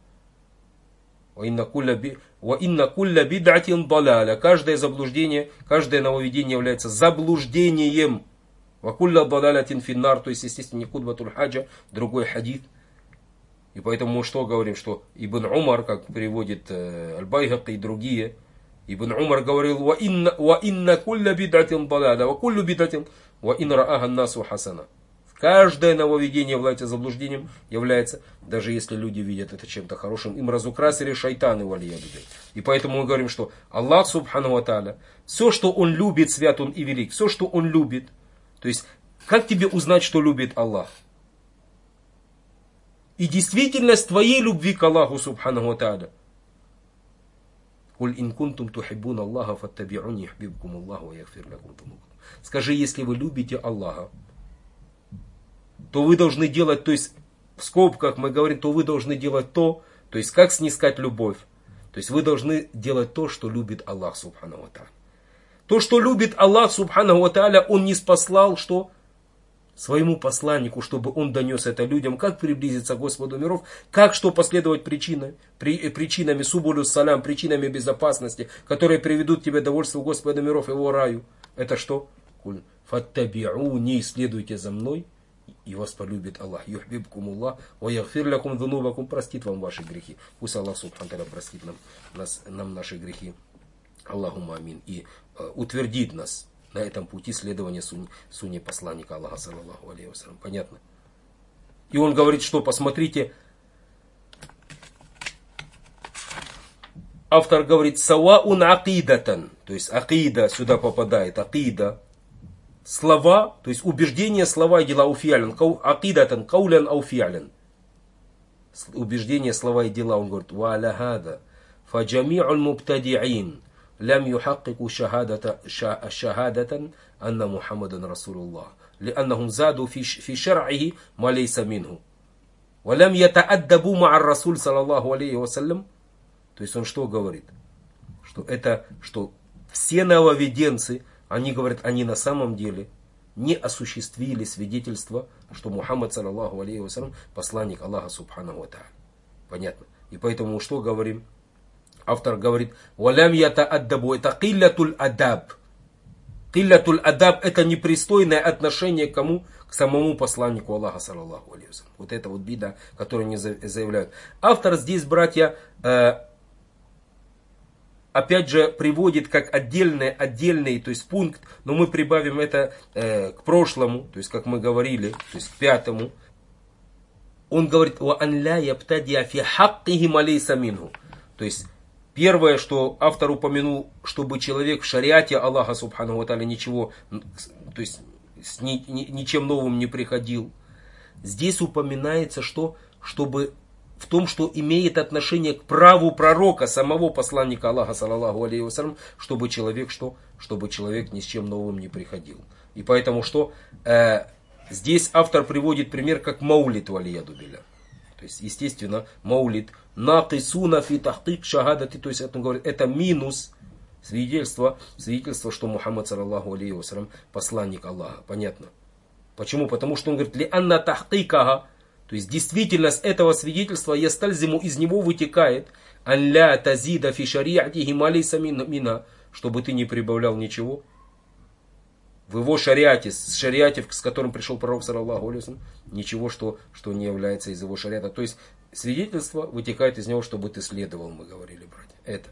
Ва инна кулля бид'атин далаля. Каждое заблуждение, каждое нововведение является заблуждением. Ва кулля далалятин финнар. То есть, естественно, не кудбатуль хаджа, другой хадис. И поэтому мы что говорим, что Ибн Умар, как переводит э, Аль-Байхаки и другие, Ибн Умар говорил, «Ва инна кулля бидатин далада, ва куллю бидатин, ва ин раага насу хасана». Каждое нововведение является заблуждением, является, даже если люди видят это чем-то хорошим, им разукрасили шайтаны, валияду. И поэтому мы говорим, что Аллах субхану ва тааля, все, что Он любит, свят Он и велик, все, что Он любит, то есть, как тебе узнать, что любит Аллах? И действительность твоей любви к Аллаху субхану ва тааля. Скажи, если вы любите Аллаха, то вы должны делать, то есть в скобках мы говорим, то вы должны делать то, то есть как снискать любовь. То есть вы должны делать то, что любит Аллах субхану ва тааля. То, что любит Аллах субхану ва тааля, Он не спаслал, что? Своему посланнику, чтобы он донес это людям, как приблизиться к Господу миров, как что последовать причинами, при, причинами субулю салям, причинами безопасности, которые приведут тебе довольство Господа миров, его раю. Это что? Фаттаби'уни, следуйте за мной, и вас полюбит Аллах. Юхбибкумуллах, ва ягфир лякум дзунубакум, простит вам ваши грехи. Пусть Аллах субхану тааля простит нам, нас, нам наши грехи. Аллахумма амин. И э, утвердит нас на этом пути следования сунни, сунни посланника Аллаха, саллаллаху алейхи вассалям. Понятно? И он говорит, что, посмотрите, автор говорит, саваун акидатан, то есть акида сюда попадает, акида, слова, то есть убеждение, слова и дела уфиален, акидатан, каулян ауфиален. Убеждение, слова и дела, он говорит, ва аля хада, фаджами'уль мубтади'ин, لم يحققوا شهادة شهادة أن محمدا رسول الله لأنهم زادوا في في شرعه ما ليس منه. Валям ятааддабу ма'ар расуль саллаллаху алейхи вассалям. То есть он что говорит? Что это, что все нововведенцы, они говорят, они на самом деле не осуществили свидетельство, что Мухаммад саллаллаху алейхи вассалям посланник Аллаха субханаху ва тааля. Понятно? И поэтому что говорим? Автор говорит, валям ятааддабу, это киллятуль адаб. Киллятуль адаб, это непристойное отношение к кому? К самому посланнику Аллаха саллаллаху алейхи вассалям. Вот это вот бида, которую они заявляют. Автор здесь, братья, э, опять же приводит как отдельный, отдельный, то есть пункт, но мы прибавим это э, к прошлому, то есть как мы говорили, то есть к пятому. Он говорит, ва ан ля ябтадия фи хаккихи ма лейса минху. То есть первое, что автор упомянул, чтобы человек в шариате Аллаха субханаху ва тааля ничего, то есть с ни, ни, ничем новым не приходил. Здесь упоминается, что чтобы в том, что имеет отношение к праву пророка, самого посланника Аллаха, саллаллаху алейхи вассалям, чтобы человек что? Чтобы человек ни с чем новым не приходил. И поэтому что? Э, здесь автор приводит пример как маулид валияду билля. То есть, естественно, маулид накисуна фи тахтик шахадати, то есть это, говорит, это минус свидетельство, свидетельство, что Мухаммад, саллаллаху алейхи вассалям, посланник Аллаха. Понятно? Почему? Потому что он говорит, ли анна тахтикага, то есть действительность этого свидетельства, ястальзиму, из него вытекает, алля тазида фи шариатихи ма лейса мина, чтобы ты не прибавлял ничего в его шариате, с шариате, с которым пришел пророк, саллаллаху алейхи вассалям, ничего, что, что не является из его шариата. То есть свидетельство вытекает из него, чтобы ты следовал, мы говорили, братья. Это.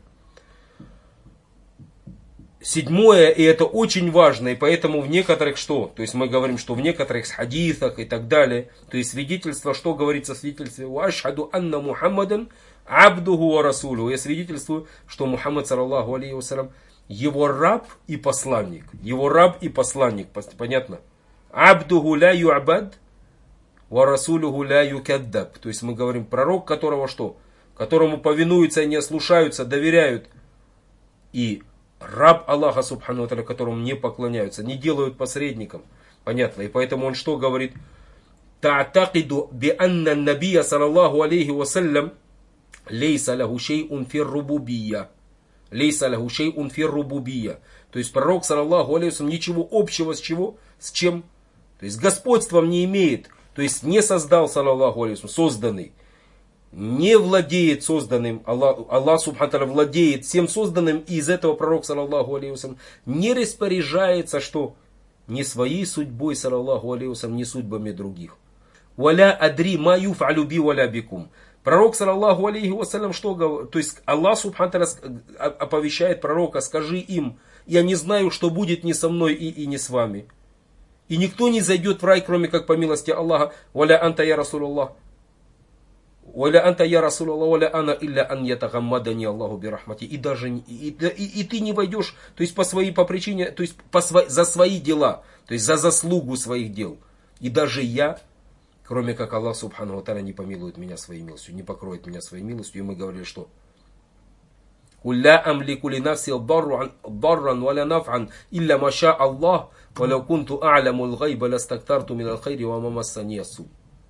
Седьмое, и это очень важно, и поэтому в некоторых что? То есть мы говорим, что в некоторых хадисах и так далее, то есть свидетельство, что говорится в свидетельстве? «Ашхаду анна Мухаммадан абдуху ва расулю». Я свидетельствую, что Мухаммад, саллаллаху алейхи вассалям, его раб и посланник. Его раб и посланник, понятно? Абдуху ля ю'бад, ва расулюху ля юкаддаб. То есть мы говорим, пророк, которого что? Которому повинуются и не ослушаются, доверяют. И раб Аллаха субхану ва тааля, которому не поклоняются, не делают посредником. Понятно? И поэтому он что говорит? Та'такиду би анна набия саллаллаху алейхи вассалям лейса лаху шей'ун фир рубубия. Лейса лаху шей'ун фир рубубия. То есть пророк, саллаллаху алейхи вассалям, ничего общего с чего? С чем? То есть господством не имеет. То есть не создал, саллаллаху алейхи вассалям, созданный. Не владеет созданным, Аллах, Аллах субхану тааля владеет всем созданным, и из этого пророк, саллаллаху алейхи вассалям, не распоряжается, что не своей судьбой, саллаллаху алейхи вассалям, не судьбами других. Валя адри ма юф'алю би валя бикум. Пророк, саллаллаху алейхи вассалям, что говорит? То есть Аллах субхану тааля оповещает пророка, скажи им, я не знаю, что будет ни со мной и, и не с вами. И никто не зайдет в рай, кроме как по милости Аллаха. Валя анта я расулуллах. Валя анта я расулуллах, валя ана илля ан ятагаммадани Аллаху бирахмати. И даже и, и, и, и ты не войдешь, то есть по своей по причине, то есть по свои, за свои дела, то есть за заслугу своих дел. И даже я, кроме как Аллах субхану ва тааля, не помилует меня своей милостью, не покроет меня своей милостью. И мы говорили, что «Кулля амлику ли нафси дарран валя наф'ан илля маша Аллах, валя кунту а'ламу л-гайба ластактарту мин ал-хайри ва ма массани ас-су».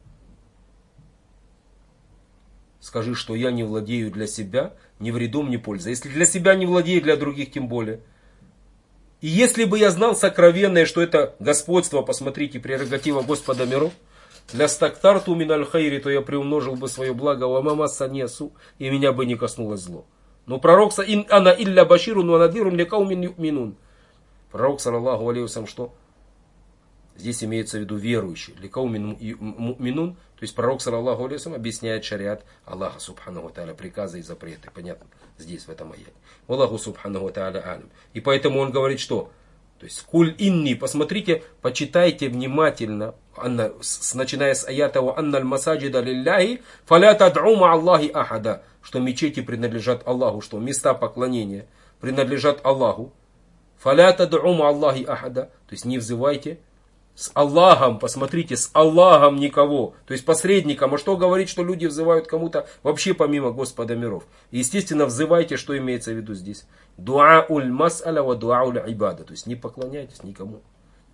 Скажи, что я не владею для себя ни вредом, ни пользой. Если для себя не владею, для других тем более. И если бы я знал сокровенное, что это господство, посмотрите, прерогатива Господа миров, для стактарту миналь хайри, то я приумножил бы свое благо, ва ма массани ас-су, и меня бы не коснулось зло. Но пророк, ана илля баширун ва надирун ликаумин ю'минун. Пророк, саллаллаху алейхи вассалям, что? Здесь имеется в виду верующий. Ликаумин му'минун. То есть пророк, саллаллаху алейхи вассалям, объясняет шариат Аллаха субхану ва тааля, приказы и запреты. Понятно? Здесь, в этом аяте. Аллаху субхану ва тааля алим. И поэтому он говорит, что? То есть, куль инни, посмотрите, почитайте внимательно, анна, с, начиная с аята «Ва анналь масаджида лилляхи, фаля тад'у ма Аллахи ахада», что мечети принадлежат Аллаху, что места поклонения принадлежат Аллаху. «Фаля тад'у ма Аллахи ахада», то есть не взывайте с Аллахом, посмотрите, с Аллахом никого, то есть посредником. А что говорит, что люди взывают кому-то вообще помимо Господа миров? Естественно, взывайте, что имеется в виду здесь. Дуа уль мас'аля ва дуа уль ибада, то есть не поклоняйтесь никому.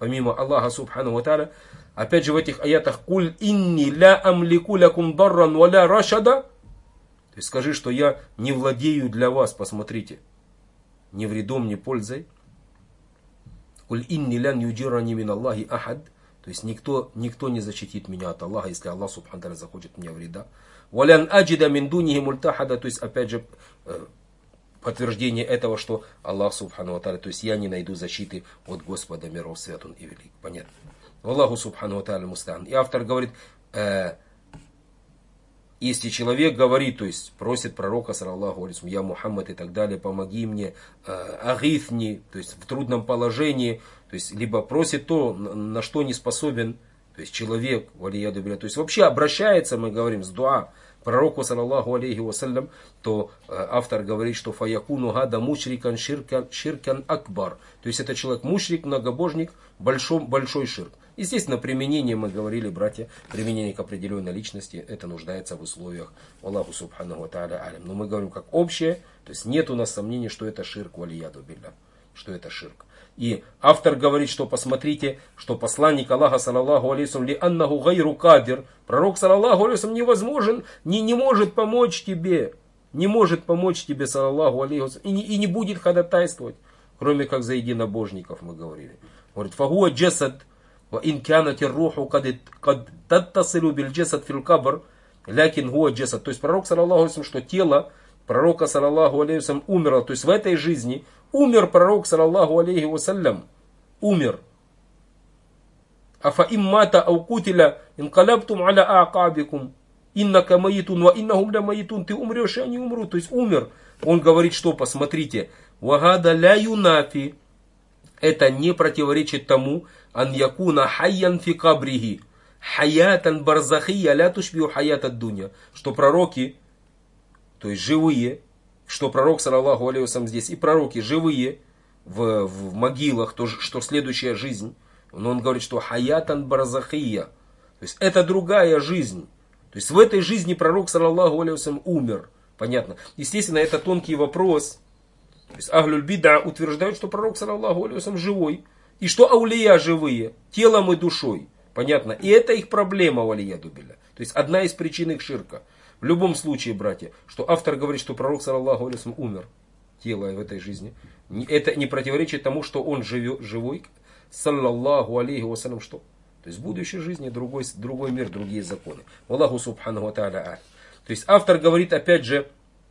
помимо Аллаха субхану ва тааля. Опять же в этих аятах «Куль инни ля амлику лякум дарран ва ля рашада». То есть скажи, что я не владею для вас, посмотрите, ни вредом, ни пользой. «Куль инни лян юджирани мин Аллахи ахад». То есть никто, никто не защитит меня от Аллаха, если Аллах субхану ва тааля захочет мне вреда. «Валян аджида мин дунихи мультахада». То есть опять же подтверждение этого, что Аллах субхану ва тааля, то есть я не найду защиты от Господа миров, свят Он и велик. Понятно. Аллаху субхану ва тааля мустаан. И автор говорит, э, если человек говорит, то есть просит пророка, саллаллаху алейхи, я Мухаммад и так далее, помоги мне, э, агифни, то есть в трудном положении, то есть либо просит то, на, на что не способен, то есть человек, валияду билля, то есть вообще обращается, мы говорим, с дуа к пророку, саллаллаху алейхи вассалям, то э, автор говорит, что фаякуну гада мушрикан ширкан, ширкан акбар, то есть это человек мушрик, многобожник, большой, большой ширк. Естественно, применение, мы говорили, братья, применение к определенной личности, это нуждается в условиях Аллаху субхану ва тааля алим. Но мы говорим как общее, то есть нет у нас сомнений, что это ширк, валияду билля, что это ширк. И автор говорит, что посмотрите, что посланник Аллаха, саллаллаху алейхи ли аннаху гайру кадир, пророк, саллаллаху алейхи невозможен, не, не может помочь тебе, не может помочь тебе, саллаллаху алейхи, и не, и не будет ходатайствовать, кроме как за единобожников, мы говорили. Говорит, фагуа джасад, وإن كانت الروح قد قد تتصل بالجسد في القبر لكن هو الجسد. То есть пророк, саллаллаху алейхи, что тело пророка, саллаллаху алейхи, умерло. То есть в этой жизни умер пророк, саллаллаху алейхи вассалям. Умер. Афа иммата ау кутиля инкалябтум аля аакабикум. Иннака маитун ва иннахум ля маитун. Ты умрешь, и они умрут. То есть умер. Он говорит, что, посмотрите, вагада ля юнафи. Это не противоречит тому, ан якуна хайян фи кабрихи, хаятан барзахия ля тушбиу хаят ад дунья, что пророки, то есть живые, что пророк, саллаллаху алейхи вассалям, здесь, и пророки живые в, в могилах, то, что следующая жизнь, но он говорит, что хаятан барзахия, то есть это другая жизнь, то есть в этой жизни пророк, саллаллаху алейхи вассалям, умер, понятно. Естественно, это тонкий вопрос. То есть Ахлюль Бида утверждают, что пророк, саллаллаху алейхи вассалям, живой. И что аулия живые, телом и душой. Понятно? И это их проблема, валияду билля. То есть одна из причин их ширка. В любом случае, братья, что автор говорит, что пророк, саллаллаху алейхи вассалям, умер. Тело в этой жизни. Это не противоречит тому, что он живет, живой. Саллаллаху алейхи вассалям, что? То есть в будущей жизни другой, другой мир, другие законы. Аллаху субхану ва тааля аль. То есть автор говорит, опять же,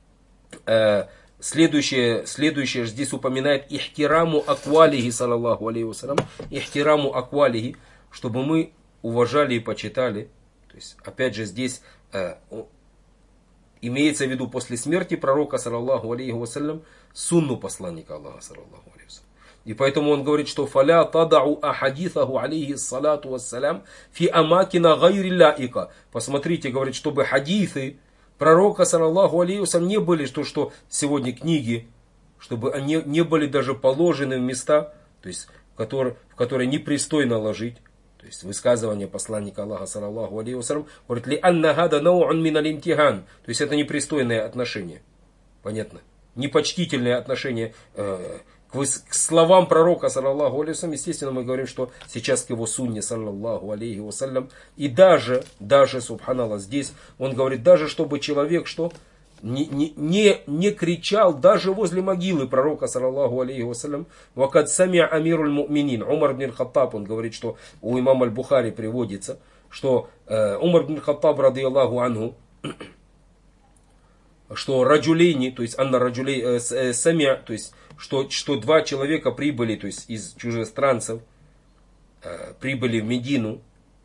э, Следующее, следующее здесь упоминает ихтираму аквалихи, саллаллаху алейхи вассалям, ихтираму аквалихи, чтобы мы уважали и почитали. То есть, опять же, здесь э, имеется в виду после смерти пророка, саллаллаху алейхи вассалям, сунну посланника Аллаха, саллаллаху алейхи вассалям. И поэтому он говорит, что фаля тадау ахадитаху алейхи салату вассалям фи амакина гайри лаика. Посмотрите, говорит, чтобы хадисы пророка, саллаллаху алейхи вассалям, не были, что, что сегодня книги, чтобы они не были даже положены в места, то есть, в, которые, в которые непристойно ложить. То есть высказывание посланника Аллаха, саллаллаху алейхи вассалям, говорит, ли анна гада нау'ун мин аль-имтихан. То есть это непристойное отношение. Понятно? Непочтительное отношение э, к, к словам пророка, саллаллаху алейхи вассалям. Естественно, мы говорим, что сейчас к его сунне, саллаллаху алейхи вассалям. И даже, даже, субханаллах, здесь он говорит, даже чтобы человек, что не, не, не, не кричал даже возле могилы пророка, саллаллаху алейхи вассалям. Вакад самиа амируль му'минин. Умар бин Хаттаб, он говорит, что у имама аль-Бухари приводится, что э, Умар бин Хаттаб, радийаллаху анху, что раджулейни, то есть анна раджулей, э, э, самиа, то есть что, что два человека прибыли, то есть из чужестранцев, э, прибыли в Медину,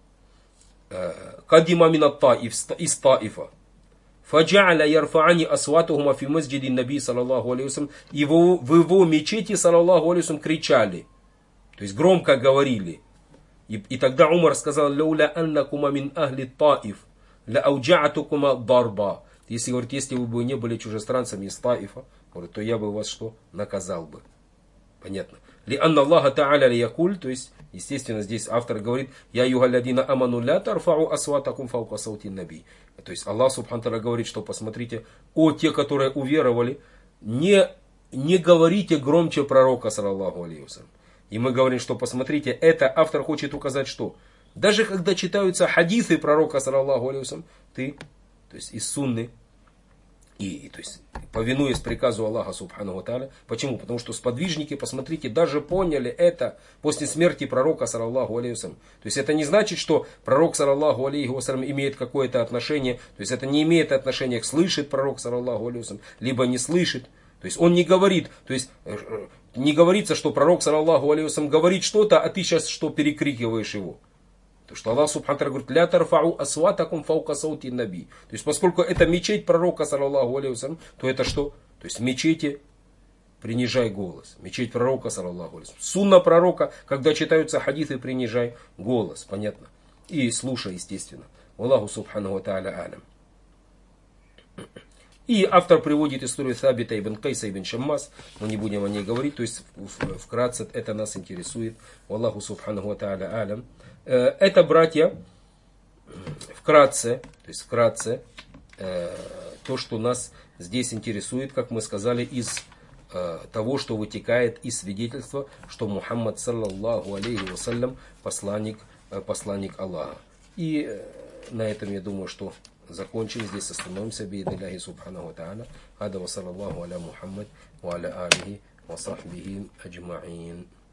кадима минат таиф, из Таифа. Фаджа'аля ярфа'ани асватухума фи масджиди наби, саллаллаху алейхи вассалям, и в его мечети, саллаллаху алейхи вассалям, кричали, то есть громко говорили. И, и тогда Умар сказал, лауля аннакума мин ахли таиф, ля ауджа'атукума дарба. Если, говорит, если вы бы не были чужестранцами из Таифа, говорит, то я бы вас что? Наказал бы. Понятно. Ли анна Аллаха та'аля ли якуль, то есть, естественно, здесь автор говорит, я югалядина аману ля тарфау асватакум фаука саути наби. То есть Аллах субхану та'аля говорит, что посмотрите, о те, которые уверовали, не, не говорите громче пророка, саллаллаху алейхи вассалям. И мы говорим, что посмотрите, это автор хочет указать, что даже когда читаются хадисы пророка, саллаллаху алейхи вассалям, ты, то есть из сунны, и, то есть, повинуясь приказу Аллаха субхану ва тааля. Почему? Потому что сподвижники, посмотрите, даже поняли это после смерти пророка, саллаллаху алейхи вассалям. То есть это не значит, что пророк, саллаллаху алейхи вассалям, имеет какое-то отношение, то есть это не имеет отношения к слышит пророк, саллаллаху алейхи вассалям, либо не слышит. То есть он не говорит, то есть не говорится, что пророк, саллаллаху алейхи вассалям, говорит что-то, а ты сейчас что перекрикиваешь его. Потому что Аллах субхану ва тааля говорит: «Ля тарфау асватакум фаука саути наби». То есть поскольку это мечеть пророка, саллаллаху алейхи вассалям, то это что? То есть в мечети принижай голос. Мечеть пророка, саллаллаху алейхи вассалям. Сунна пророка, когда читаются хадисы, принижай голос. Понятно? И слушай, естественно. Аллаху субхану ва тааля алям. И автор приводит историю Сабита ибн Кайса ибн Шаммас. Мы не будем о ней говорить. То есть вкратце это нас интересует. Аллаху субхану ва тааля алям. Это, братья, вкратце, то есть вкратце, то, что нас здесь интересует, как мы сказали, из того, что вытекает из свидетельства, что Мухаммад, саллаллаху алейхи вассалям, посланник, посланник Аллаха. И на этом, я думаю, что закончим. Здесь остановимся. Биидниллахи субхану ва тааля. Ада ва саллаллаху аля Мухаммад ва аля алихи ва сахбихи аджмаин.